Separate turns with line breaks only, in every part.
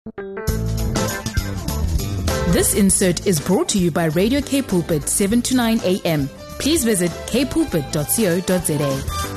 This insert is brought to you by Radio K Pulpit 7 to 9 a.m. Please visit kpulpit.co.za.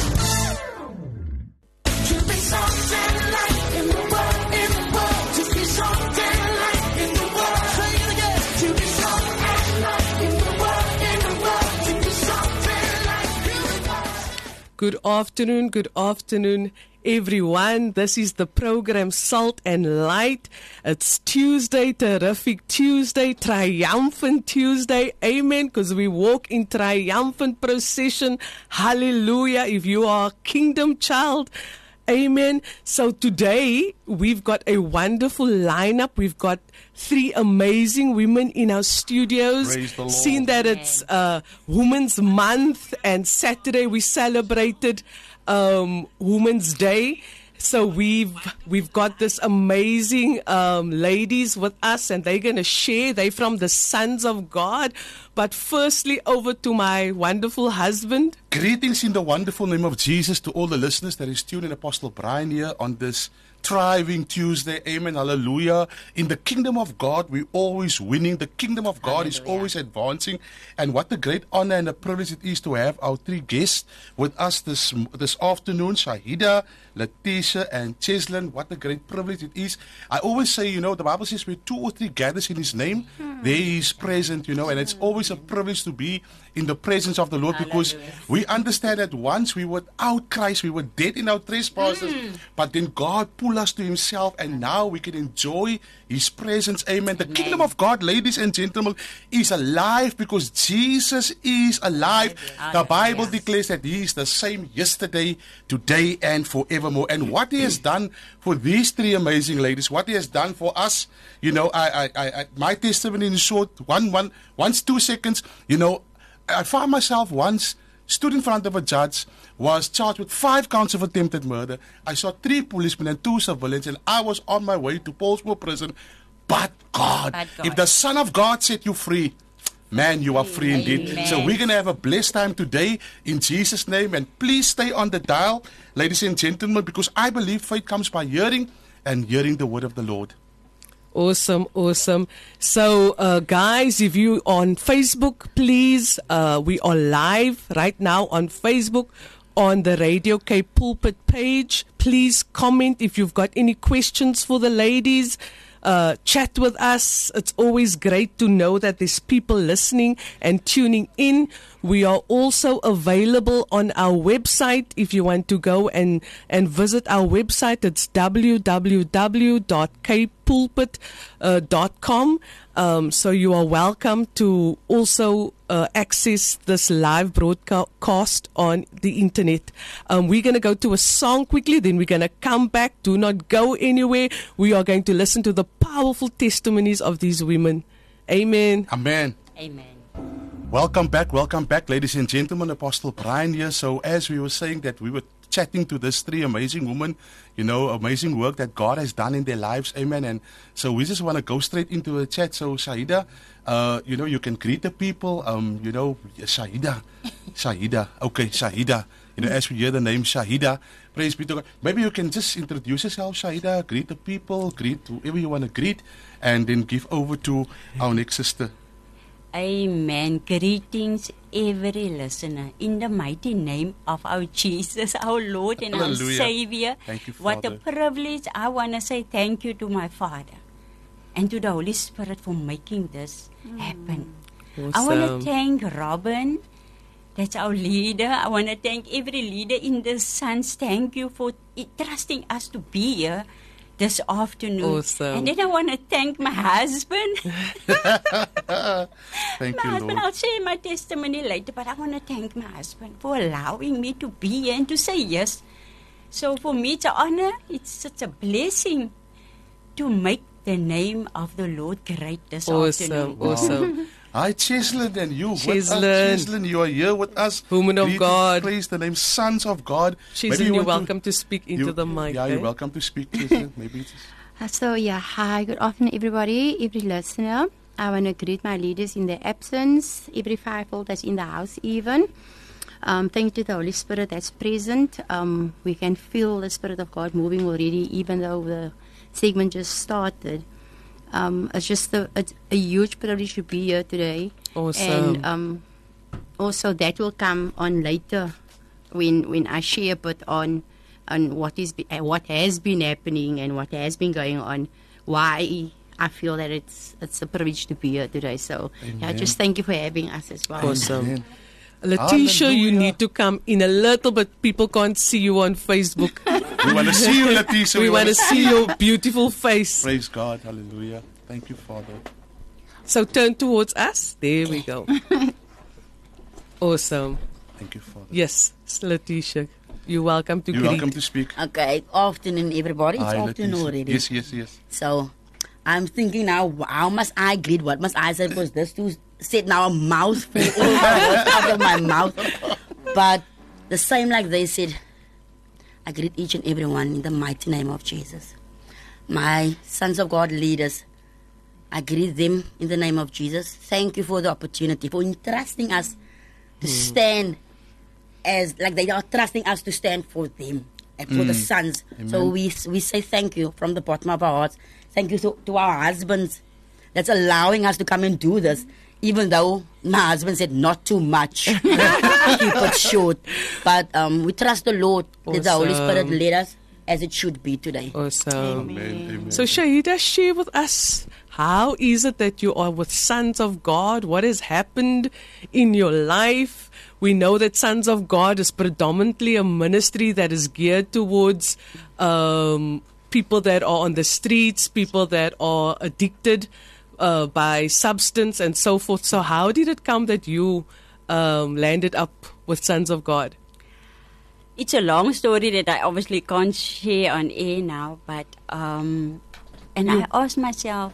Good afternoon, everyone. This is the program Salt and Light. It's Tuesday, terrific Tuesday, triumphant Tuesday. Amen. Because we walk in triumphant procession. Hallelujah. If you are a kingdom child. Amen. So today we've got a wonderful lineup. We've got 3 amazing women in our studios. Seeing that it's Women's Month and Saturday we celebrated Women's Day. So we've got this amazing ladies with us, and they're going to share. They're from the Sons of God. But firstly, over to my wonderful husband.
Greetings in the wonderful name of Jesus to all the listeners that is tuned in. Apostle Brian here on this thriving Tuesday. Amen. Hallelujah. In the kingdom of God, we're always winning. The kingdom of God is always advancing. And what a great honor and a privilege it is to have our 3 guests with us this afternoon. Shahida, Letitia, and Cheslin. What a great privilege it is. I always say, the Bible says where 2 or 3 gathers in His name, there He is present, and it's always a privilege to be in the presence of the Lord, because we understand that once we were without Christ, we were dead in our trespasses, but then God pulled us to Himself, and now we can enjoy His presence. Amen. The kingdom of God, ladies and gentlemen, is alive because Jesus is alive. The Bible declares that He is the same yesterday, today, and forevermore. And what He has done for these 3 amazing ladies, what He has done for us, my testimony in short, 2 seconds, I found myself once stood in front of a judge, was charged with 5 counts of attempted murder. I saw 3 policemen and 2 civilians, and I was on my way to Paulsmoor prison. But God, if the Son of God set you free, man, you are free indeed. Amen. So we're going to have a blessed time today in Jesus' name. And please stay on the dial, ladies and gentlemen, because I believe faith comes by hearing, and hearing the word of the Lord.
Awesome. So, guys, if you on Facebook, please, we are live right now on Facebook on the Radio K Pulpit page. Please comment if you've got any questions for the ladies. Chat with us. It's always great to know that there's people listening and tuning in. We are also available on our website. If you want to go and visit our website, it's www.kpulpit.com. So you are welcome to also access this live broadcast on the internet. We're going to go to a song quickly, then we're going to come back. Do not go anywhere. We are going to listen to the powerful testimonies of these women. Amen.
Amen. Welcome back, ladies and gentlemen. Apostle Brian here. So as we were saying that we were chatting to these 3 amazing women, amazing work that God has done in their lives. Amen. And so we just want to go straight into the chat. So Shahida, you can greet the people. Shahida. Okay, Shahida. As we hear the name Shahida, praise be to God. Maybe you can just introduce yourself, Shahida, greet the people, greet whoever you want to greet, and then give over to our next sister.
Amen. Greetings, every listener, in the mighty name of our Jesus, our Lord and our Savior.
Thank you, Father.
What a privilege. I want to say thank you to my Father and to the Holy Spirit for making this happen.
Awesome.
I want to thank Robin, that's our leader. I want to thank every leader in the Sons. Thank you for trusting us to be here this afternoon.
Awesome.
And then I want to thank my husband.
Thank
my
you,
husband,
Lord.
I'll share my testimony later, but I want to thank my husband for allowing me to be here and to say yes. So for me, it's an honor. It's such a blessing to make the name of the Lord great this afternoon.
Awesome.
Hi, Cheslin, and you.
Cheslin.
Cheslin, you are here with us.
Woman of God.
Praise the name, Sons of God.
Cheslin, you're welcome to speak into the mic.
Yeah, you're welcome to speak, Cheslin. Maybe it's
Hi, good afternoon, everybody, every listener. I want to greet my leaders in their absence, every fivefold that's in the house even. Thank you to the Holy Spirit that's present. We can feel the Spirit of God moving already, even though the segment just started. It's just a huge privilege to be here today.
Awesome.
And also that will come on later when I share a bit on what has been happening and what has been going on, why I feel that it's a privilege to be here today. So yeah, just thank you for having us as well.
Awesome.
Amen.
Letitia, you
Hallelujah.
need to come in a little bit. People can't see you on Facebook.
We want to see you, Letitia.
We want to see your beautiful face.
Praise God. Hallelujah. Thank you, Father.
So turn towards us. There we go. Awesome.
Thank you, Father.
Yes, Letitia, you're welcome to
You're
greet.
welcome to speak.
Okay, afternoon everybody. It's
Hi,
afternoon
Letitia.
already.
Yes.
So I'm thinking now, how must I greet? What must I say? Because this two said now a mouthful out of my mouth. But the same like they said, I greet each and every one in the mighty name of Jesus. My sons of God leaders, I greet them in the name of Jesus. Thank you for the opportunity, for entrusting us to stand as, like they are trusting us to stand for them and for the sons.
Amen.
So we say thank you from the bottom of our hearts. Thank you to our husbands that's allowing us to come and do this, even though my husband said not too much. Keep it short. But we trust the Lord that the Holy Spirit led us as it should be today.
Awesome.
Amen.
So Shahida, share with us, how is it that you are with Sons of God? What has happened in your life? We know that Sons of God is predominantly a ministry that is geared towards people that are on the streets, people that are addicted by substance and so forth. So how did it come that you landed up with Sons of God?
It's a long story that I obviously can't share on air now, but and I asked myself,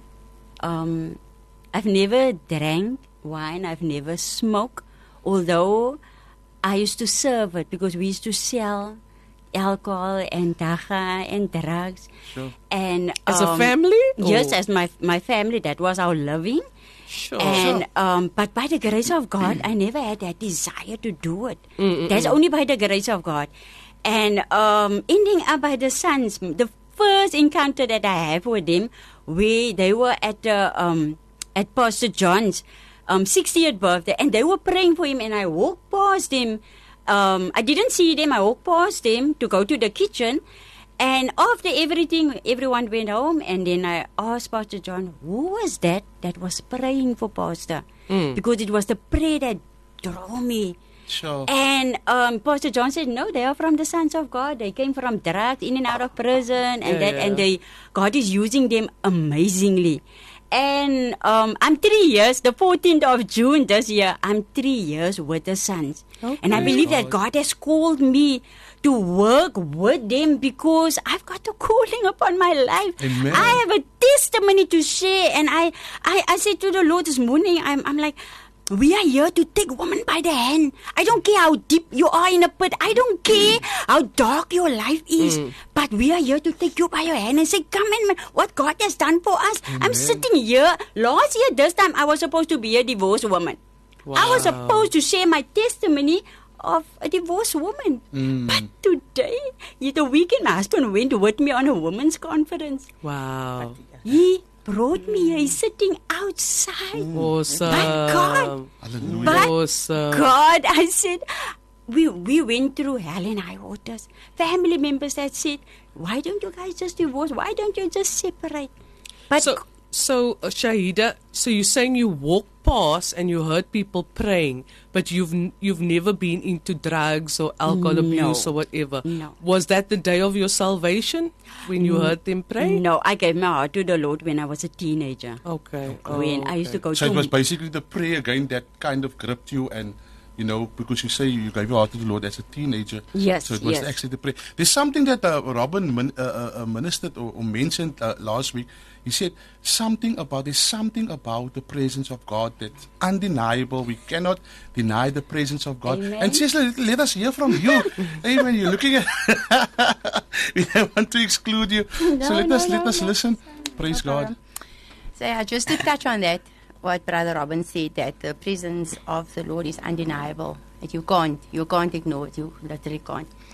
I've never drank wine, I've never smoked, although I used to serve it because we used to sell alcohol and dacha and drugs.
Sure.
And
As a family?
Yes,
Or-
as my family, that was our living.
Sure.
And but by the grace of God, I never had that desire to do it. That's only by the grace of God. And ending up by the sons, the first encounter that I have with them, they were at Pastor John's 60th birthday, and they were praying for him. And I walked past him. I didn't see them. I walked past them to go to the kitchen. And after everything, everyone went home, and then I asked Pastor John, who was that was praying for Pastor? Because it was the prayer that drew me.
Sure.
And Pastor John said, no, they are from the Sons of God. They came from drugs, in and out of prison, and and God is using them amazingly. And I'm 3 years, the 14th of June this year, I'm 3 years with the Sons.
Okay.
And I believe that God has called me to work with them because I've got a calling upon my life.
Amen.
I have a testimony to share. And I said to the Lord this morning, I'm like, we are here to take women by the hand. I don't care how deep you are in a pit. I don't care how dark your life is. But we are here to take you by your hand and say, come in, man. What God has done for us. I'm sitting here. Last year, this time, I was supposed to be a divorced woman. I was supposed to share my testimony of a divorced woman. But today, the weekend, my husband went with me on a women's conference.
Wow.
He brought me here. He's sitting outside.
Awesome.
But God,
Hallelujah.
but
Awesome.
God, I said, we went through hell and high waters. Family members that said, why don't you guys just divorce? Why don't you just separate? But
So Shahida, so you're saying you walked past and you heard people praying, but you've never been into drugs or alcohol abuse or whatever.
No.
Was that the day of your salvation when you heard them pray?
no, I gave my heart to the Lord when I was a teenager.
Okay.
When I used to go
So
to
it was basically the prayer again that kind of gripped you, and you know, because you say you gave your heart to the Lord as a teenager.
Yes,
So it was
yes.
actually the prayer. There's something that Robin ministered or mentioned last week. He said there's something about the presence of God that's undeniable. We cannot deny the presence of God.
Amen.
And Cecil, let us hear from you. Amen. You're looking at. We don't want to exclude you. So let us listen. Praise God.
So yeah, just to touch on that, what Brother Robin said, that the presence of the Lord is undeniable. That you can't ignore it. You literally can't.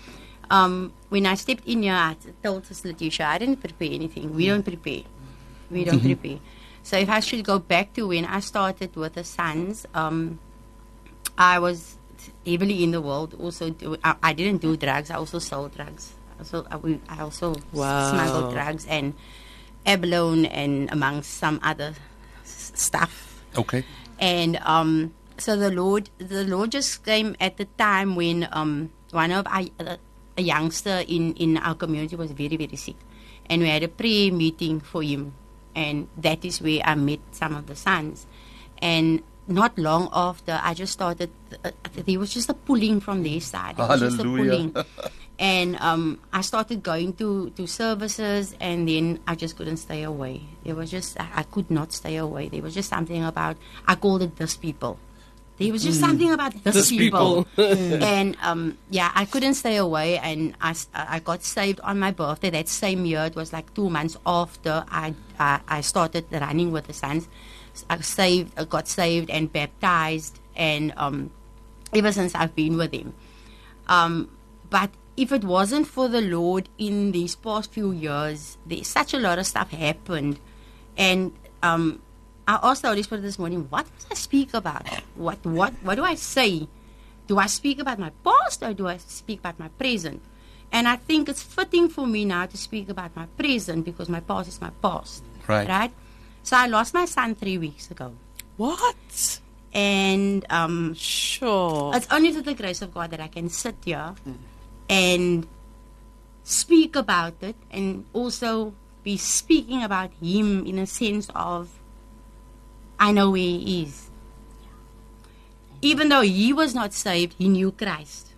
when I stepped in here, I told Sis Letitia, I didn't prepare anything. We don't prepare. We don't prepare. So if I should go back to when I started with the Sons, I was heavily in the world. Also, I didn't do drugs. I also sold drugs. I also smuggled drugs and abalone and amongst some other stuff.
Okay.
And so the Lord just came at the time when one of a youngster in our community was very, very sick, and we had a prayer meeting for him, and that is where I met some of the Sons. And not long after, I just started. There was just a pulling from their side. It was just a pulling. And I started going to services, and then I just couldn't stay away. There was just, I could not stay away. There was just something about, I called it this people. There was just something about this people. And I couldn't stay away, and I got saved on my birthday that same year. It was like 2 months after I started running with the Sons. I got saved and baptized, and ever since I've been with him. But if it wasn't for the Lord in these past few years, there's such a lot of stuff happened. And I asked the Holy Spirit this morning, what must I speak about? What do I say? Do I speak about my past, or do I speak about my present? And I think it's fitting for me now to speak about my present, because my past is my past. Right? So I lost my son 3 weeks ago.
What?
And
Sure.
it's only through the grace of God that I can sit here and speak about it, and also be speaking about him in a sense of, I know where he is. Even though he was not saved, he knew Christ.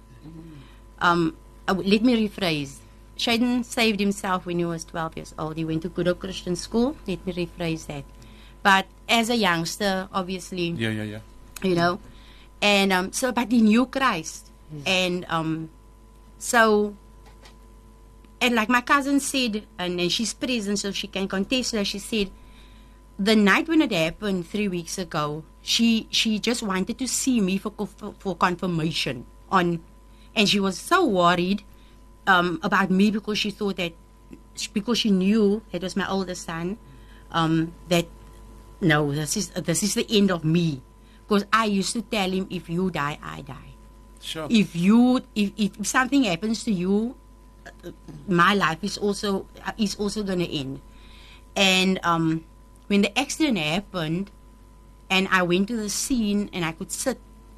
Let me rephrase. Shaden saved himself when he was 12 years old. He went to Good Hope Christian School. Let me rephrase that. But as a youngster, obviously, you know, and but he knew Christ. And so, and like my cousin said, and she's present so she can contest that, she said, the night when it happened 3 weeks ago, she just wanted to see me for confirmation on, and she was so worried about me, because she thought that, because she knew it was my oldest son, that no, this is the end of me, because I used to tell him, if you die, I die.
Sure.
If something happens to you, my life is also going to end. And when the accident happened, and I went to the scene and I could sit,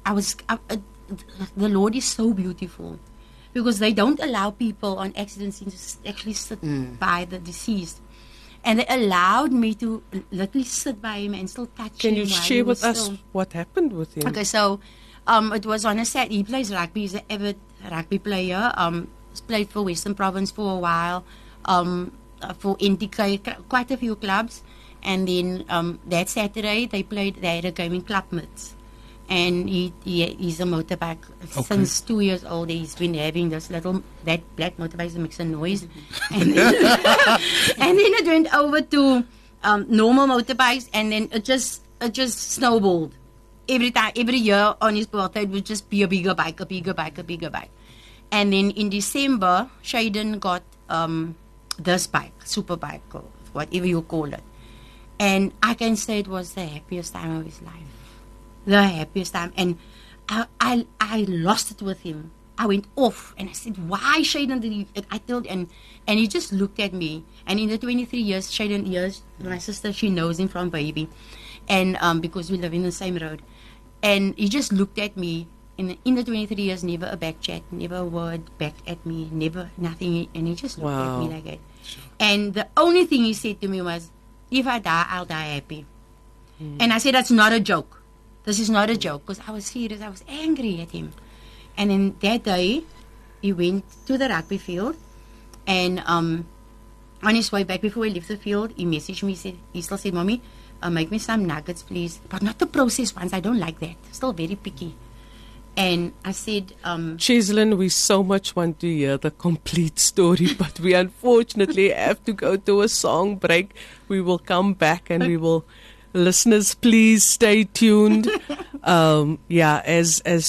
the Lord is so beautiful, because they don't allow people on accident scenes to actually sit by the deceased. And they allowed me to literally sit by him and still touch him.
Can you share with us what happened with him?
Okay, so it was on a set. He plays rugby. He's an avid rugby player. He's played for Western Province for a while, for NTK, quite a few clubs. And then that Saturday, they had a game in Klapmuts. And he's a motorbike.
Okay.
Since 2 years old, he's been having that black motorbike that makes a noise. And then it went over to normal motorbikes, and then it just snowballed. Every year on his birthday, it would just be a bigger bike. And then in December, Shaden got this bike, super bike, or whatever you call it. And I can say it was the happiest time of his life. The happiest time. And I lost it with him. I went off, and I said, why, Shaden, did he? I told, and he just looked at me. And in the 23 years, Shaden, my sister, she knows him from baby. And because we live in the same road. And he just looked at me. In the 23 years, never a back chat, never a word back at me, never, nothing. And he just looked at me like that. Sure. And the only thing he said to me was, if I die, I'll die happy. And I said, that's not a joke. This is not a joke, because I was serious. I was angry at him. And then that day, he went to the rugby field, and on his way back, before he left the field, he messaged me. He still said, Mommy, make me some nuggets, please. But not the processed ones. I don't like that. Still very picky. And I said,
Cheslin, we so much want to hear the complete story, but we unfortunately have to go to a song break. We will come back, and we will... Listeners, please stay tuned. As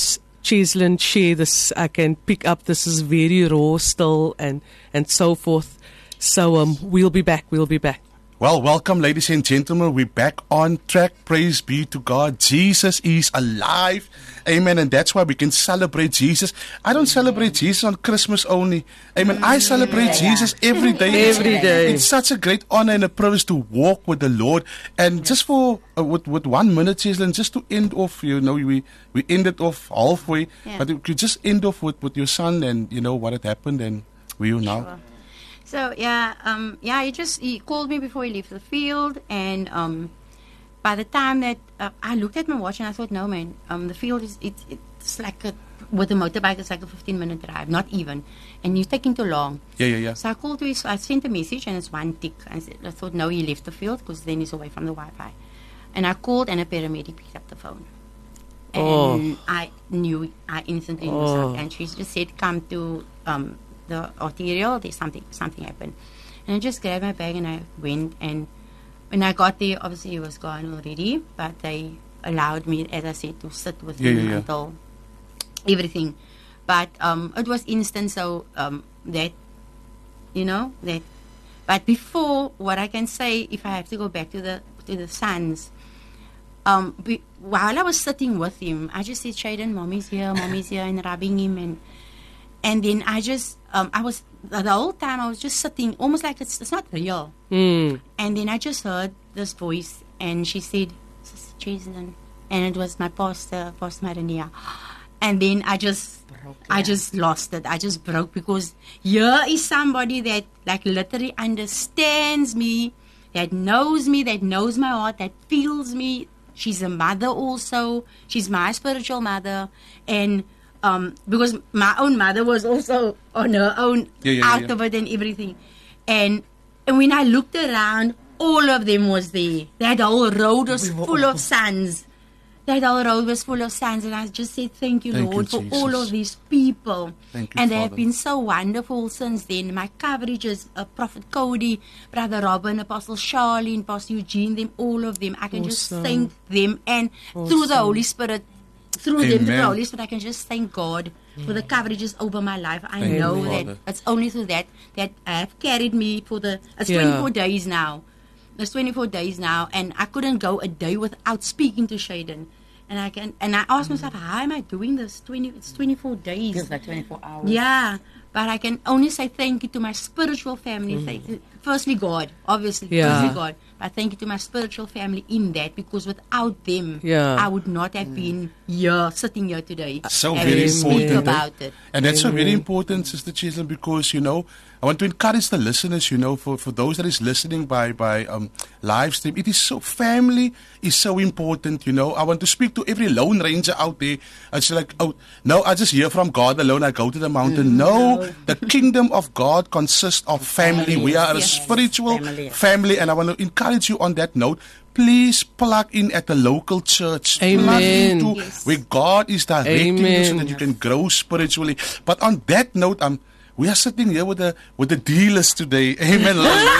Cheslin share this, I can pick up this is very raw still and so forth. So we'll be back.
Well, welcome, ladies and gentlemen. We're back on track. Praise be to God. Jesus is alive. Amen. And that's why we can celebrate Jesus. I don't celebrate Jesus on Christmas only. Amen. I celebrate Jesus every day.
Every day.
It's such a great honor and a privilege to walk with the Lord. And just for, with 1 minute, Cheslin, just to end off, we ended off halfway.
Yeah.
But you could just end off with your son and, what had happened and where you now.
Sure. So he called me before he left the field, and by the time that I looked at my watch and I thought, no man, the field it's like with a motorbike it's like a 15-minute drive, not even, and you're taking too long.
Yeah.
So I called to I sent a message and it's one tick. I thought no, he left the field because then he's away from the Wi-Fi, and I called and a paramedic picked up the phone, and I instantly knew something, and she just said come to the arterial, there's something happened. And I just grabbed my bag and I went, and when I got there, obviously he was gone already, but they allowed me, as I said, to sit with him until everything. But it was instant, so that. But before, what I can say, if I have to go back to the sons, while I was sitting with him, I just said, Shaden, mommy's here, and rubbing him, and then I just, I was, the whole time I was just sitting, almost like it's not real. And then I just heard this voice, and she said, Sister Cheslin, and it was my Pastor Marania. And then I just lost it. I just broke, because here is somebody that like literally understands me, that knows my heart, that feels me. She's a mother also. She's my spiritual mother. And because my own mother was also on her own out of it and everything. And when I looked around, all of them was there. That whole road was full of sons. And I just said, thank you, Lord, for all of these people.
Thank you,
and they have
Father.
been so wonderful since then. My coverages, Prophet Cody, Brother Robin, Apostle Charlene, Pastor Eugene, all of them. I can just thank them. And through the Holy Spirit, through the Holy Spirit, I can just thank God for the coverages over my life. I
Thank
know
you,
that
Father.
it's only through that have carried me for it's 24 days now. It's 24 days now, and I couldn't go a day without speaking to Shaden. And I asked myself, how am I doing this? It's 24 days.
Feels like 24 hours.
Yeah, but I can only say thank you to my spiritual family. Firstly, God, obviously.
Yeah.
Firstly, God. But thank you to my spiritual family in that, because without them,
Yeah.
I would not have been here, sitting here today.
So
and
very
speak
important.
about it.
And that's so very important, Sister Cheslin, because, I want to encourage the listeners, for those that is listening by live stream, family is so important, I want to speak to every lone ranger out there. It's like, no, I just hear from God alone, I go to the mountain. No, the kingdom of God consists of family. We are a spiritual family, and I want to encourage you on that note. Please plug in at the local church.
Amen.
Plug into
Yes.
where God is directing you so
Amen.
that you can grow spiritually. But on that note, we are sitting here with the dealers today. Amen.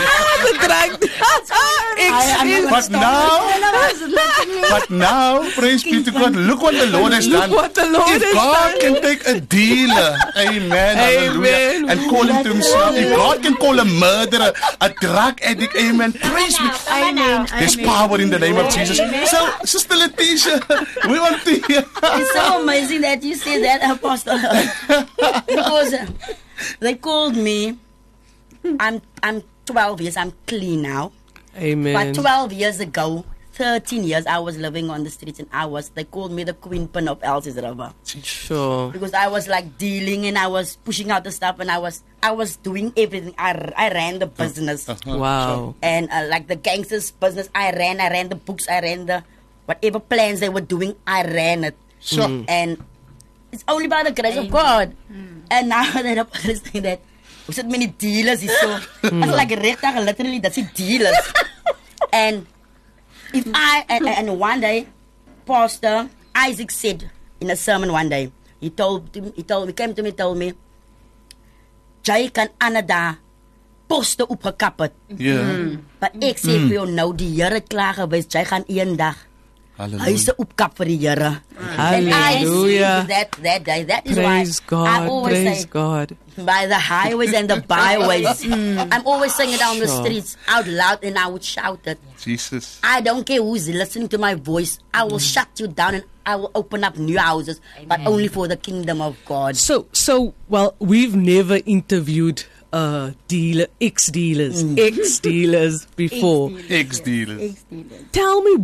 But now, praise be to God. Look what the Lord has done.
what the Lord
If
has
God
done.
can take a dealer, amen, hallelujah,
Amen.
and call him to himself. If God can call a murderer, a drug addict, amen, praise me.
Amen.
There's power in the name of Jesus. So, Sister Letitia, we want to hear.
It's so amazing that you say that, Apostle. Because they called me. I'm 12 years. I'm clean now.
Amen.
But 12 years ago, 13 years, I was living on the streets, and they called me the Queen Pin of Elsie's River.
Sure.
Because I was like dealing, and I was pushing out the stuff, and I was doing everything. I ran the business.
Wow.
And like the gangsters business, I ran the books, I ran the whatever plans they were doing, I ran it.
Sure.
And it's only by the grace of God. And now that I'm saying that, we said many dealers, is so it's like a rectangle, literally that's it, dealers. And if and one day, Pastor Isaac said in a sermon one day, he came to me, told me, jy kan Anada poste opgekap het.
Yeah.
Maar ek sê vir jou nou, die Here het klaar gewys, jy gaan eendag
Hallelujah.
Hy is 'n opkap vir die Here. And I
Hallelujah.
see that day. That is
Praise
why I
God.
always
Praise
say,
God.
by the highways and the byways. I'm always singing down the
Sure.
streets out loud, and I would shout it.
Jesus.
I don't care who's listening to my voice. I will shut you down and I will open up new houses, but only for the kingdom of God.
So, well, we've never interviewed ex-dealers before.
Ex-dealers.
Tell me,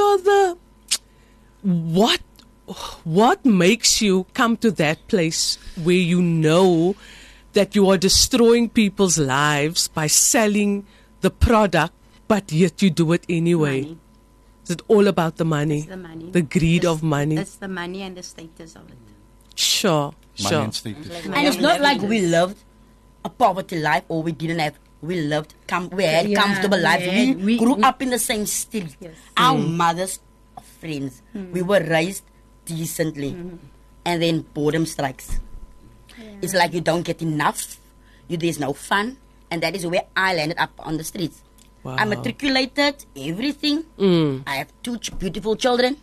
what makes you come to that place where you know that you are destroying people's lives by selling the product, but yet you do it anyway?
Money.
Is it all about the money?
It's the money.
The greed
It's-
of money?
It's the money and the status of it.
Sure.
Money and status.
And it's not like we lived a poverty life or we didn't have. We lived, we had
Yeah,
comfortable lives. We grew
we-
up in the same street.
Yes.
Our mothers are friends. We were raised decently. And then boredom strikes. It's like you don't get enough. There's no fun. And that is where I landed up on the streets.
Wow.
I'm matriculated, everything. I have two beautiful children.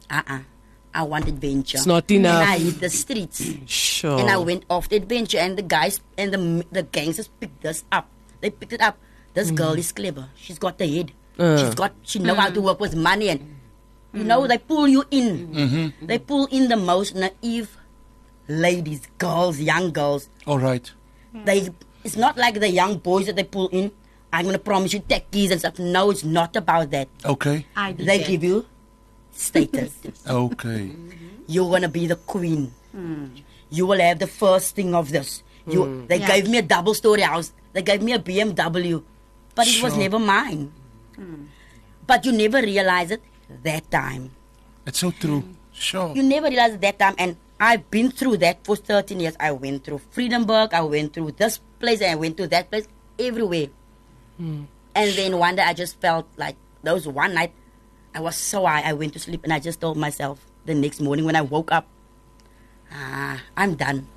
I want adventure.
It's not enough.
And I hit the streets.
Sure.
And I went off the adventure, and the guys and the gangsters picked us up. They picked it up. This girl is clever. She's got the head. She know how to work with money, and they pull you in. They pull in the most naive ladies, girls, young girls.
All right.
It's not like the young boys that they pull in. I'm gonna promise you techies and stuff. No, it's not about that.
Okay.
I did
They
that.
give you status.
Okay.
You're gonna be the queen. You will have the first thing of this. They
Yeah.
gave me a double-story house. They gave me a BMW, but it was
Sure.
never mine. But you never realize it that time.
It's so true. Sure.
You never realize it that time, and I've been through that for 13 years. I went through Freedomburg. I went through this place. And I went to that place. Everywhere. And then one day I just felt like there was one night I was so high. I went to sleep and I just told myself the next morning when I woke up, I'm done.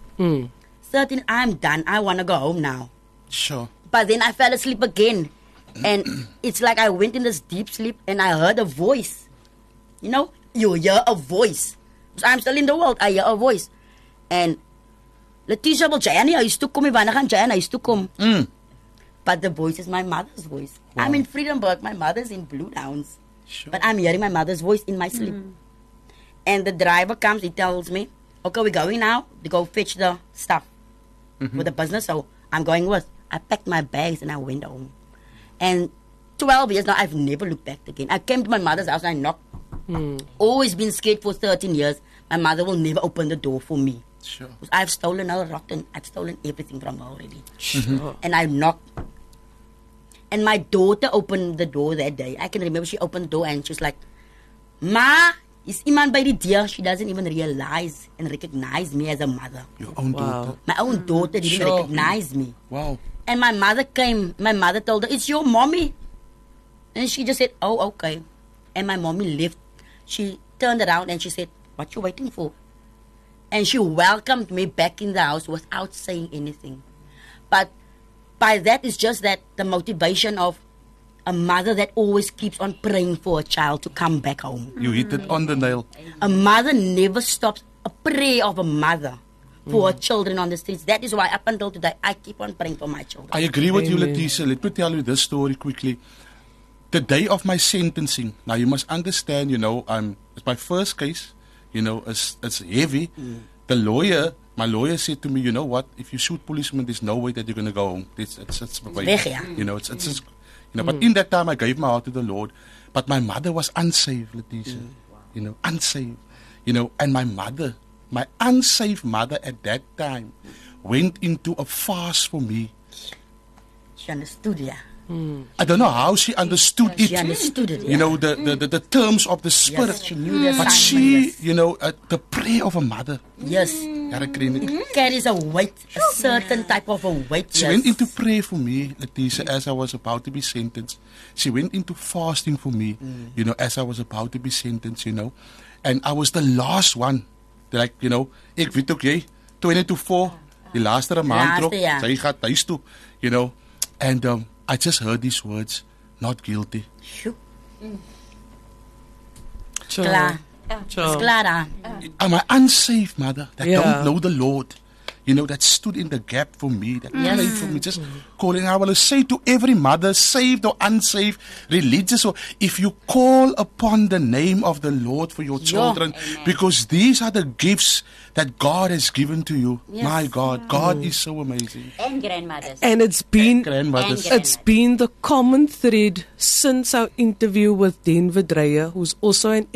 13, I'm done. I want to go home now.
Sure.
But then I fell asleep again. And it's like I went in this deep sleep and I heard a voice. You hear a voice. So I'm still in the world. I hear a voice. And Letitia wil Jayani huis toe kom, wanneer gaan Jayani huis toe kom? But the voice is my mother's voice.
Wow.
I'm in Freedomburg. My mother's in Blue Downs.
Sure.
But I'm hearing my mother's voice in my sleep. And the driver comes, he tells me, okay, we're going now to go fetch the stuff with the business. So I'm going with. I packed my bags and I went home. And 12 years now, I've never looked back again. I came to my mother's house and I knocked. Always been scared for 13 years. My mother will never open the door for me.
Sure.
I've stolen her rotten. I've stolen everything from her already.
Sure.
And I knocked. And my daughter opened the door that day. I can remember she opened the door and she was like, Ma, is iemand by die deur? She doesn't even realize and recognize me as a mother.
Your own
Wow.
daughter.
My own daughter didn't
Sure.
recognize me.
Wow.
And my mother came. My mother told her, it's your mommy. And she just said, oh, okay. And my mommy left. She turned around and she said, what you waiting for? And she welcomed me back in the house without saying anything. But by that, it's just that the motivation of a mother that always keeps on praying for a child to come back home.
You hit it on the nail.
A mother never stops. A prayer of a mother for her children on the streets. That is why up until today, I keep on praying for my children.
I agree with you,
Amen.
Letitia. Let me tell you this story quickly. The day of my sentencing. Now you must understand, it's my first case. It's heavy. The lawyer, my lawyer said to me, you know what? If you shoot policemen, there's no way that you're going to go home. It's
weg, ja.
It's just, But in that time, I gave my heart to the Lord. But my mother was unsaved, Letitia. Unsaved. And my mother, my unsaved mother at that time, went into a fast for me.
She understood, yeah.
I don't know how she understood it.
She understood it,
You know, the terms of the Spirit.
Yes, she knew the
But
assignment,
she,
yes.
the prayer of a mother.
Yes. Carries a weight, a certain type of a weight.
She
yes.
went into prayer for me, Letitia, as I was about to be sentenced. She went into fasting for me, as I was about to be sentenced, And I was the last one. Like, ek weet ook jy, 2024, die laaste maand drop,
ja.
sy gaat huis toe, And I just heard these words, not guilty.
Shoo. Klaar.
Sure.
It's klaar daar.
Am I unsaved mother that
Yeah.
don't know the Lord? You know, that stood in the gap for me, that prayed for me, just calling. I will say to every mother, saved or unsaved, religious, or if you call upon the name of the Lord for your children, because these are the gifts that God has given to you.
Yes.
My God, God is so amazing.
And grandmothers.
And it's been
Grandmothers.
And
It's been the common thread since our interview with Denver Dreyer, who's also an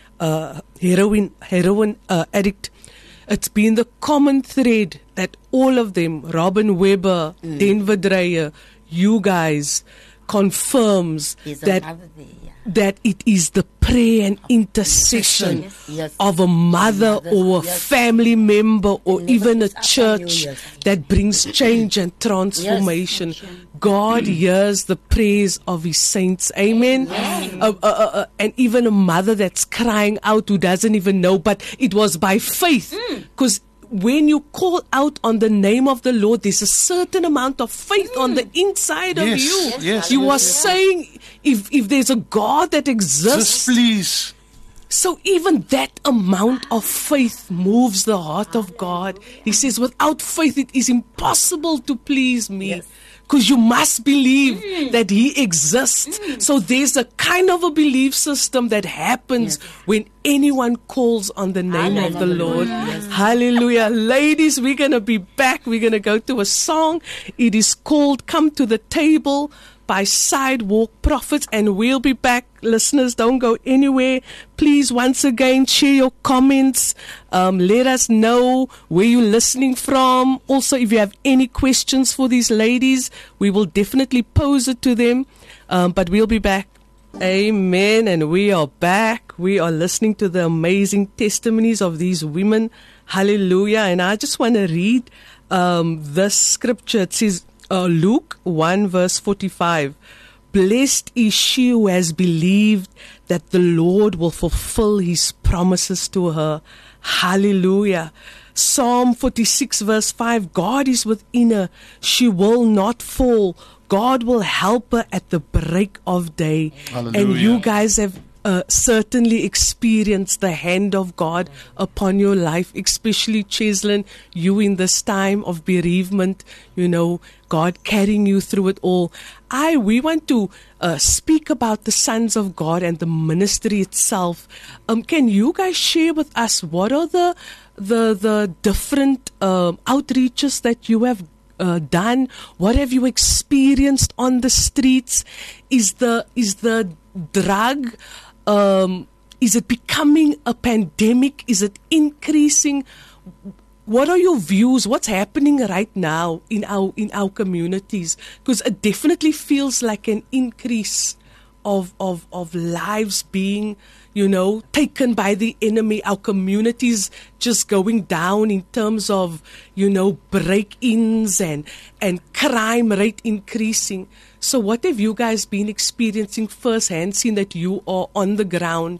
heroin addict. It's been the common thread that all of them, Robin Weber, Denver Dreyer, you guys, confirms
He's a
that
mother there, yeah.
that it is the prayer and intercession
Yes.
of a mother or a
Yes.
family member or
Never
even a
gives up on you,
church
yes.
that brings change and transformation. God hears the prayers of His saints. Amen. And even a mother that's crying out who doesn't even know, but it was by faith. Because when you call out on the name of the Lord, there's a certain amount of faith on the inside of
Yes,
you.
yes,
You
yes,
are
yes.
saying if there's a God that exists,
Just please.
so even that amount of faith moves the heart of God. He says, without faith, it is impossible to please me. Because you must believe that He exists. So there's a kind of a belief system that happens when anyone calls on the name of the Lord. Hallelujah. Ladies, we're going to be back. We're going to go to a song. It is called Come to the Table by Sidewalk Prophets, and we'll be back. Listeners, don't go anywhere. Please, once again, share your comments. Let us know where you're listening from. Also, if you have any questions for these ladies, we will definitely pose it to them. But we'll be back. Amen. And we are back. We are listening to the amazing testimonies of these women. Hallelujah. And I just want to read this scripture. It says, Luke 1 verse 45. Blessed is she who has believed that the Lord will fulfill His promises to her. Hallelujah. Psalm 46 verse 5. God is within her. She will not fall. God will help her at the break of day.
Hallelujah.
And you guys have certainly experienced the hand of God upon your life, especially Cheslin, you in this time of bereavement, you know, God carrying you through it all. We want to speak about the sons of God and the ministry itself. Can you guys share with us what are the different outreaches that you have done? What have you experienced on the streets? Is the drug is it becoming a pandemic? Is it increasing? What are your views? What's happening right now in our communities? Because it definitely feels like an increase of lives being, you know, taken by the enemy. Our communities just going down in terms of, you know, break-ins and crime rate increasing. So what have you guys been experiencing firsthand, seeing that you are on the ground?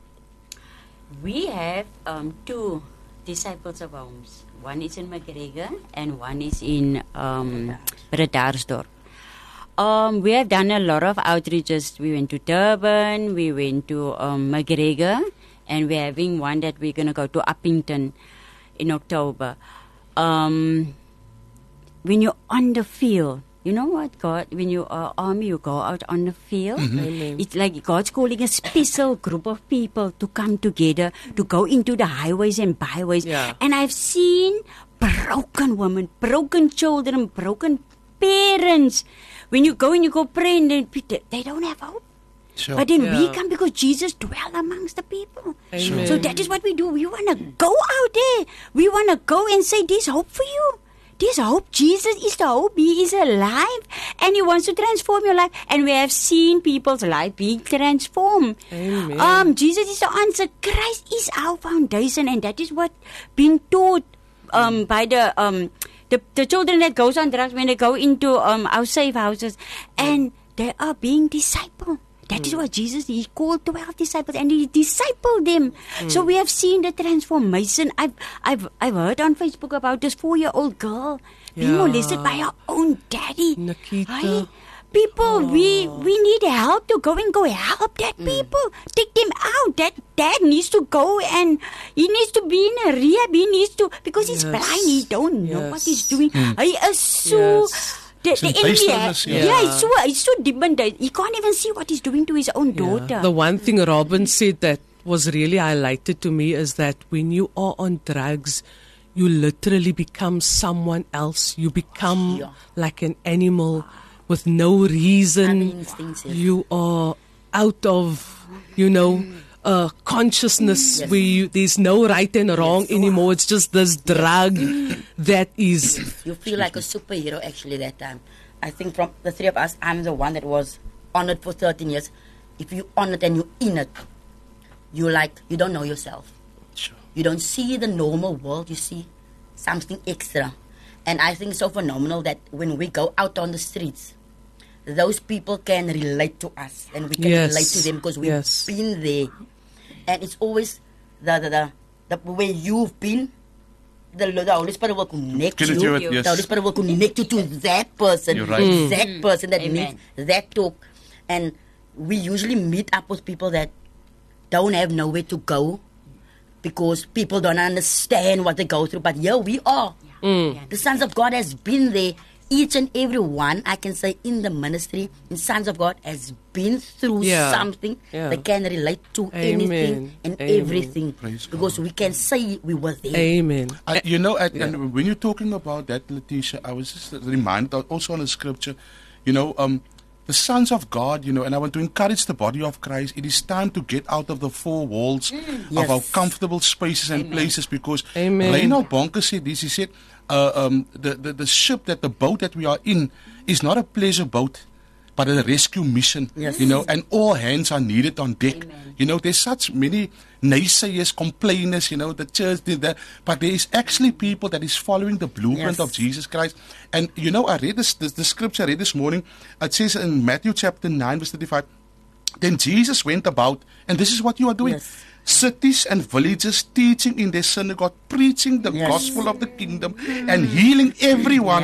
We have two disciples of homes. One is in McGregor and one is in Bredasdorp. We have done a lot of outreaches. We went to Durban, we went to McGregor, and we're having one that we're going to go to Uppington in October. When you're on the field, you know what, God, when you are army, you go out on the field. It's like God's calling a special group of people to come together, to go into the highways and byways.
Yeah.
And I've seen broken women, broken children, broken parents. When you go and you go pray, and they don't have hope.
Sure.
But then we
Yeah.
come because Jesus dwells amongst the people.
Amen.
So that is what we do. We want to go out there. We want to go and say, there's hope for you. There's hope. Jesus is the hope. He is alive. And He wants to transform your life. And we have seen people's life being transformed.
Amen.
Jesus is the answer. Christ is our foundation. And that is what been taught by the children that goes on drugs when they go into our safe houses. And they are being discipled. That is what Jesus, He called 12 disciples and He discipled them. So we have seen the transformation. I've heard on Facebook about this 4-year-old girl being
Yeah.
molested by her own daddy.
Nikita.
Right? people, we need help to go help that people. Take them out. That dad needs to go and he needs to be in a rehab. He needs to, because he's blind. He don't know what he's doing. He is so... The enemy, he's so different. He can't even see what he's doing to his own daughter.
The one thing Robin said that was really highlighted to me is that when you are on drugs, you literally become someone else. You become like an animal with no reason. You are out of, consciousness where there's no right and wrong anymore. It's just this drug that is...
You feel like a superhero actually that time. I think from the three of us, I'm the one that was on it for 13 years. If you on it and you're in it, you don't know yourself.
Sure.
You don't see the normal world. You see something extra. And I think it's so phenomenal that when we go out on the streets, those people can relate to us and we can relate to them because we've been there. And it's always the way you've been, the Holy Spirit will connect you. The Holy Spirit will connect you to that person, that person that needs that talk. And we usually meet up with people that don't have nowhere to go because people don't understand what they go through. But here we are. The Sons of God has been there. Each and every one, I can say, in the ministry, in Sons of God, has been through something that can relate to anything and everything.
Praise
because we can say we were there.
Amen.
And when you're talking about that, Letitia, I was just reminded also on the scripture, the sons of God, and I want to encourage the body of Christ. It is time to get out of the four walls of our comfortable spaces and places because Reinhard Bonke said this. He said, the ship, the boat that we are in is not a pleasure boat, but a rescue mission, and all hands are needed on deck. There's such many naysayers, complainers, the church did that, but there is actually people that is following the blueprint of Jesus Christ. And, I read the scripture I read this morning. It says in Matthew chapter 9, verse 35, then Jesus went about, and this is what you are doing. Cities and villages, teaching in their synagogue, preaching the gospel of the kingdom and healing everyone,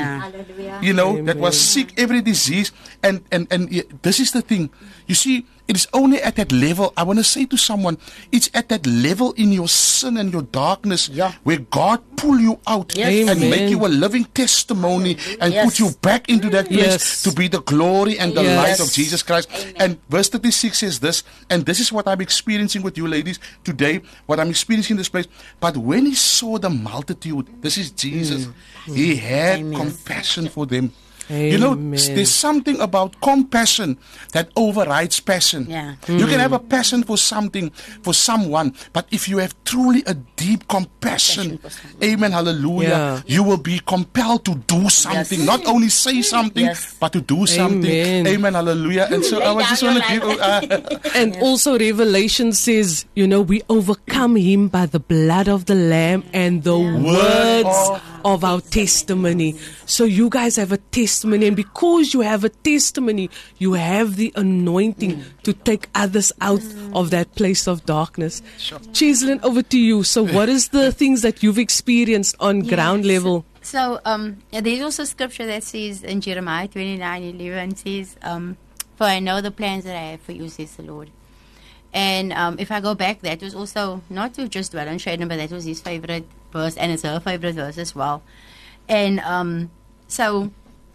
that was sick, every disease. And this is the thing. You see, it is only at that level, I want to say to someone, it's at that level in your sin and your darkness where God pull you out and make you a living testimony and put you back into that place to be the glory and the light of Jesus Christ. And verse 36 says this, and this is what I'm experiencing with you ladies today, what I'm experiencing in this place. But when he saw the multitude, this is Jesus, he had compassion for them. There's something about compassion that overrides passion. You can have a passion for something, for someone, but if you have truly a deep compassion, amen, hallelujah, you will be compelled to do something, not only say something, but to do something. Amen, hallelujah. And so I was just want to give...
and also Revelation says, we overcome him by the blood of the Lamb and the words of our testimony. So you guys have a testimony, and because you have a testimony, you have the anointing to take others out of that place of darkness. Chislin, over to you. So what is the things that you've experienced on ground level?
So there's also scripture that says in Jeremiah 29:11 says, for I know the plans that I have for you, says the Lord. And if I go back, that was also not to just dwell on Shaden, but that was his favorite verse, and it's her favorite verse as well. And so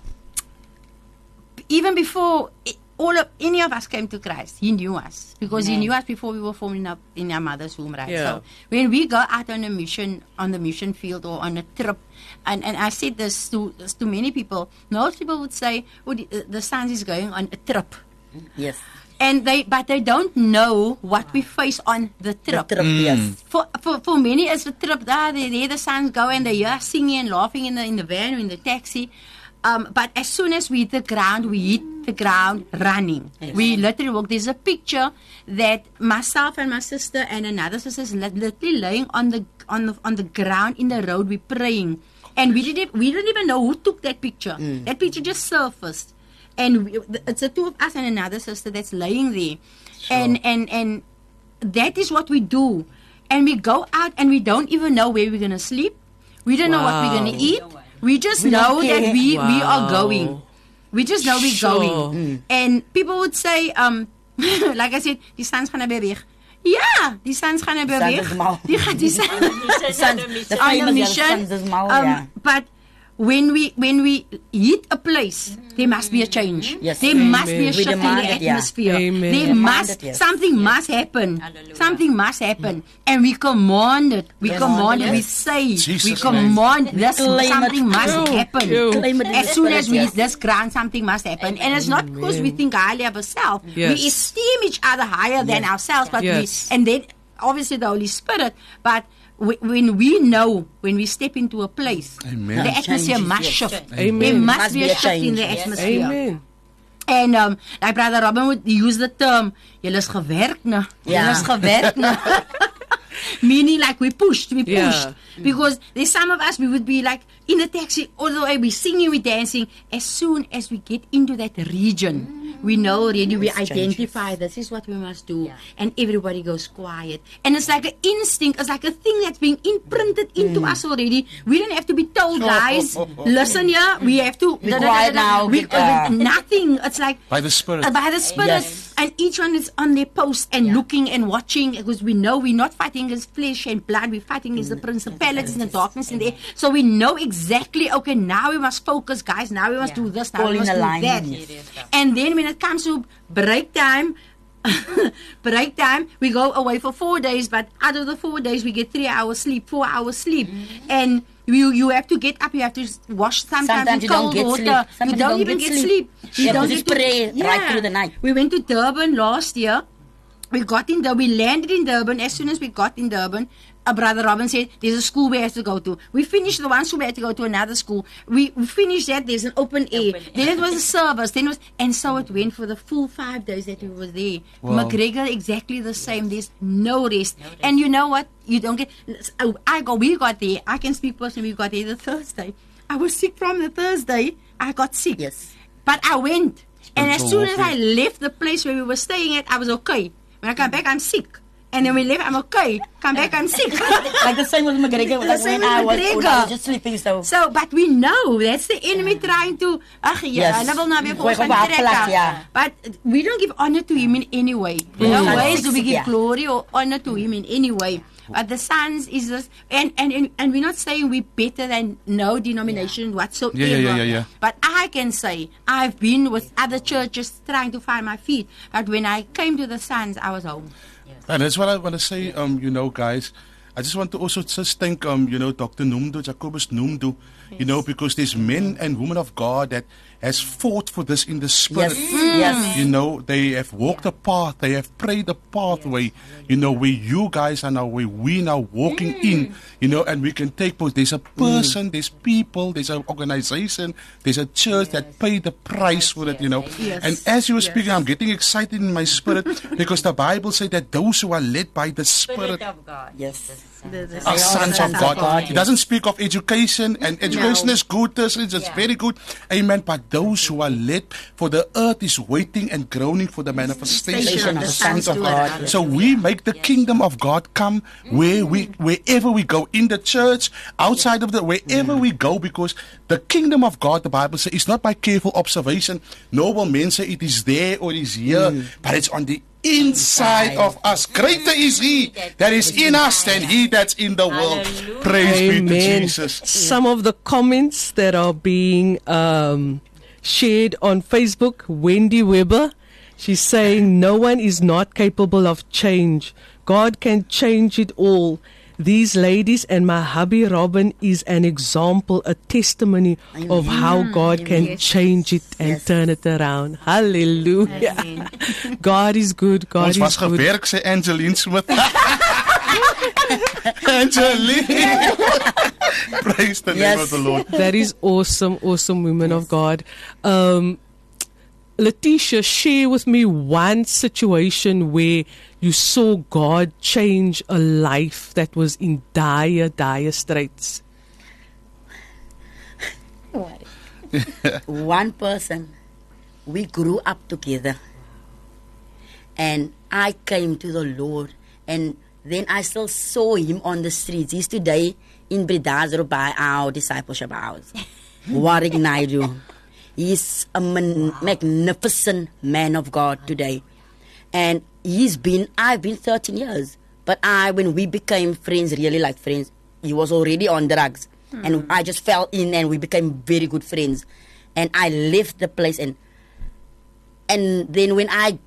even before any of us came to Christ, he knew us because he knew us before we were formed up in our mother's womb, right? So when we go out on a mission, on the mission field or on a trip, and I said this to many people, most people would say, the Sons is going on a trip.
Yes.
But they don't know what we face on the trip. For many, it's the trip. The Sons go and they hear singing and laughing in the van or in the taxi. But as soon as we hit the ground, we hit the ground running. Yes. We literally walk. There's a picture that myself and my sister and another sister is literally laying on the ground in the road. We're praying, and we didn't even know who took that picture. That picture just surfaced. And it's the two of us and another sister that's laying there. Sure. And that is what we do. And we go out and we don't even know where we're going to sleep. We don't know what we're going to eat. We just know that we are going. We just know we're
Sure.
going. And people would say, like I said, die sons gaan weer weg. Ja, die sons gaan weer
Sons
weg.
is mal.
Die gaan die sons
The
on a
famous
mission.
sons is mal, yeah.
But when we hit a place, there must be a change.
Yes.
There must be a
We
shift in the
demand it, yeah.
atmosphere.
Amen.
There
Demand
must
it, yes.
something must happen. Something must happen, and we command it. We command it. We say
Jesus'
we
name.
command this.
Claim it.
Something must
True.
happen.
True.
Claim it in
As
the
soon
spirit,
as we
yes.
hit this ground, something must happen. And it's not because we think highly of ourselves.
Yes.
We esteem each other higher than ourselves, but
Yes.
and then obviously the Holy Spirit. But when we know, when we step into a place,
Amen.
the atmosphere
Changes,
must
yes.
shift.
Amen.
There must
Must
be
be
a
a
shift in the
change, yes.
atmosphere.
Amen.
And like Brother Robin would use the term, julle is gewerk na.
Ja.
Julle is gewerk na. Meaning like we pushed.
Yeah.
Because there's some of us, we would be like in a taxi, all the way, we're singing, we're dancing. As soon as we get into that region, we know already, we identify this is what we must do. And everybody goes quiet. And it's like an instinct, it's like a thing that's being imprinted into us already. We don't have to be told, guys, listen here, we have to
Be quiet now,
nothing. It's like
By the Spirit.
by the Spirit.
Yes.
And each one is on their post and looking and watching, because we know we're not fighting against flesh and blood, we're fighting against the principalities and the darkness in the air. So we know exactly, okay, now we must focus, guys, now we must do this, now
Fall
we
in
must do
alignment.
that. And then when it comes to break time, we go away for 4 days, but out of the 4 days we get 3 hours sleep, 4 hours sleep. And you have to get up, you have to wash sometimes in
You don't
cold
get
water.
sleep.
You
Sometimes
don't even get sleep.
You have to
get
just pray right through the night.
We went to Durban last year. We landed in Durban. As soon as we got in Durban, Brother Robin said, there's a school we have to go to. We finished the one school, we had to go to another school. We finished that, there's an open air. Then it was a service. And so it went for the full 5 days that we were there.
Wow.
McGregor, exactly the same. There's no rest. And you know what? You don't get... we got there. I can speak personally. We got there the Thursday. I was sick from the Thursday. I got sick.
Yes.
But I went. And as
Spiritual
soon as I
warfare.
left the place where we were staying at, I was okay. When I come back, I'm sick. And then we left, I'm okay. Come back, I'm sick.
Like the same with McGregor. Like
same
when
with
I was
McGregor.
just sleeping, so...
So, but we know that's the enemy trying to.
Yes.
Hulle wil nou weer vir ons
Gooi
gaan
op haar plek,
trek.
ja.
But we don't give honor to him in any way. No
That's
ways do we give
yeah.
glory or honor to him in any way. But the sons is this, and we're not saying we're better than no denomination whatsoever.
Yeah.
But I can say I've been with other churches trying to find my feet. But when I came to the sons, I was home.
And that's what I want to say, guys. I just want to also just thank, Dr. Numdu, Jacobus Numdu, because there's men and women of God that has fought for this in the Spirit.
Yes.
They have walked the path, they have prayed the pathway, where you guys are now, where we now walking in, and we can take both. There's a person, there's people, there's an organization, there's a church that paid the price for it,
Yes.
And as you were speaking, I'm getting excited in my spirit because the Bible says that those who are led by the Spirit
Yes.
are sons of God. It doesn't speak of education, and education is good, it's very good. Amen. But those who are led, for the earth is waiting and groaning for the manifestation of the sons of God. So we make the kingdom of God come wherever we go, in the church, outside of wherever we go, because the kingdom of God, the Bible says, is not by careful observation, nor will men say it is there or it is here, but it's on the inside of us. Greater is He that is in us than he that's in the world. Praise be to
Amen.
Jesus.
Some of the comments that are being shared on Facebook, Wendy Weber, she's saying, no one is not capable of change. God can change it all. These ladies and my hubby Robin is an example, a testimony of how God can change it and turn it around. Hallelujah. God is good. God
Ons was
is good.
gewerk, sê Angeline Smith. Angeline. Praise the name of the Lord.
That is awesome, awesome women of God. Letitia, share with me one situation where you saw God change a life that was in dire, dire straits.
One person, we grew up together, and I came to the Lord, and then I still saw him on the streets. He's today in Bredasdorp by our discipleship house. Warwick Naidu. He's a magnificent man of God today. And I've been 13 years. But when we became friends, really like friends, he was already on drugs. And I just fell in and we became very good friends. And I left the place and then when I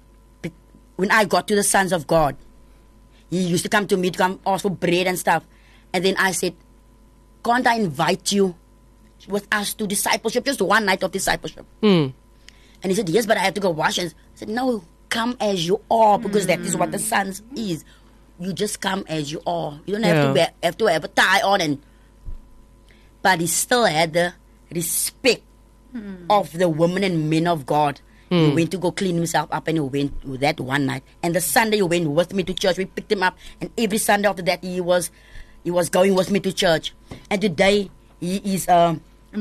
got to the Sons of God, he used to come to me to come ask for bread and stuff. And then I said, can't I invite you with us to discipleship, just one night of discipleship? And he said, yes, but I have to go wash. And I said, no, come as you are, because that is what the Sons is. You just come as you are. You don't have to have a tie on. But he still had the respect of the women and men of God. He went to go clean himself up, and he went that one night. And the Sunday he went with me to church. We picked him up, and every Sunday after that he was going with me to church. And today he is a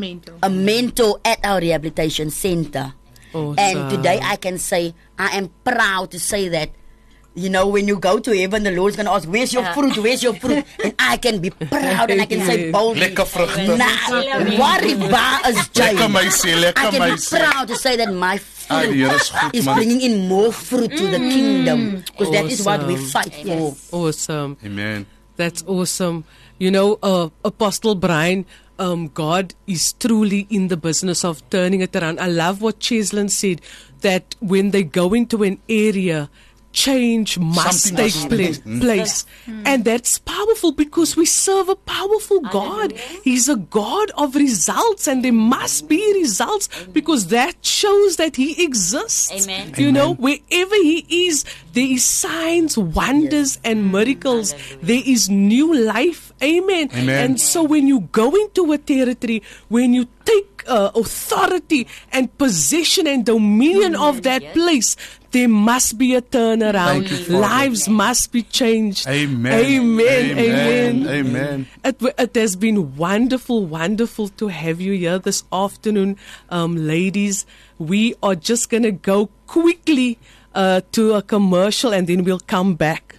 mentor at our rehabilitation center. Awesome. And today I can say I am proud to say that, you know, when you go to heaven, the Lord's going to ask, where's your fruit? Where's your fruit? And I can be proud and I can say boldly,
Lekker vrugte.
Worry ba is Jay.
Lekker meisie,
I can be proud to say that my fruit is bringing in more fruit to the kingdom, because that is what we fight for.
Awesome.
Amen.
That's awesome. You know, Apostle Brian, God is truly in the business of turning it around. I love what Cheslin said, that when they go into an area, change must take place. And that's powerful, because we serve a powerful God. He's a God of results, and there must be results, because that shows that He exists.
Amen.
You know, wherever He is, there is signs, wonders, and miracles. There is new life. Amen. And so when you go into a territory, when you take authority and possession and dominion of that place, there must be a turnaround. Lives must be changed.
Amen.
Amen. Amen.
Amen.
It has been wonderful, wonderful to have you here this afternoon, ladies. We are just going to go quickly to a commercial, and then we'll come back.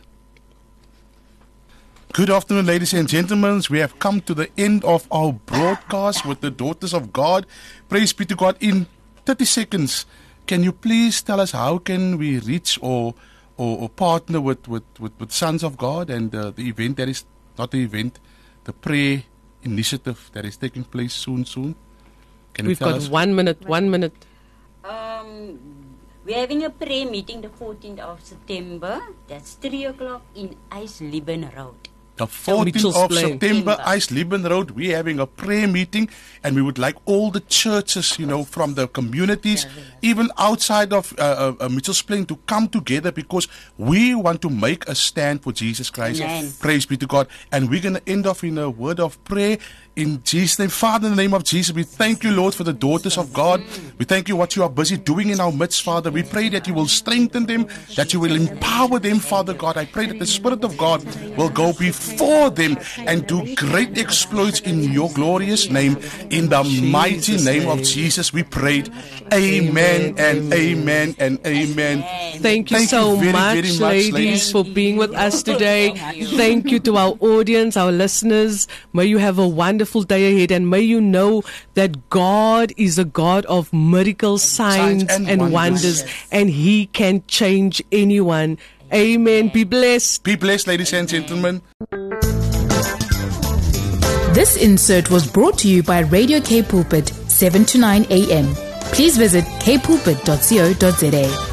Good afternoon, ladies and gentlemen. We have come to the end of our broadcast with the Daughters of God. Praise be to God. In 30 seconds, can you please tell us how can we reach or partner with Sons of God and the event that is, not the event, the prayer initiative that is taking place soon? Can you
We've
tell
got
us?
1 minute.
We're having a prayer meeting the 14th of September. That's 3 o'clock in Eisleben Road.
The 14th
Mitchell's
of
Plain.
September, Eisleben Road, we're having a prayer meeting, and we would like all the churches, you know, from the communities, even outside of Mitchell's Plain, to come together, because we want to make a stand for Jesus Christ.
Amen.
Praise be to God. And we're going to end off in a word of prayer. In Jesus' name, Father, in the name of Jesus, we thank you, Lord, for the daughters of God. We thank you what you are busy doing in our midst, Father. We pray that you will strengthen them, that you will empower them, Father God. I pray that the Spirit of God will go before them and do great exploits in your glorious name. In the mighty name of Jesus, we prayed. Amen and amen and amen.
Thank you so
very,
much,
very much,
ladies, for being with us today. Thank you to our audience, our listeners. May you have a wonderful day ahead, and may you know that God is a God of miracles, signs, and wonders, and He can change anyone. Amen. Be blessed.
Be blessed, ladies and gentlemen.
This insert was brought to you by Radio K Pulpit, 7 to 9 a.m. Please visit kpulpit.co.za.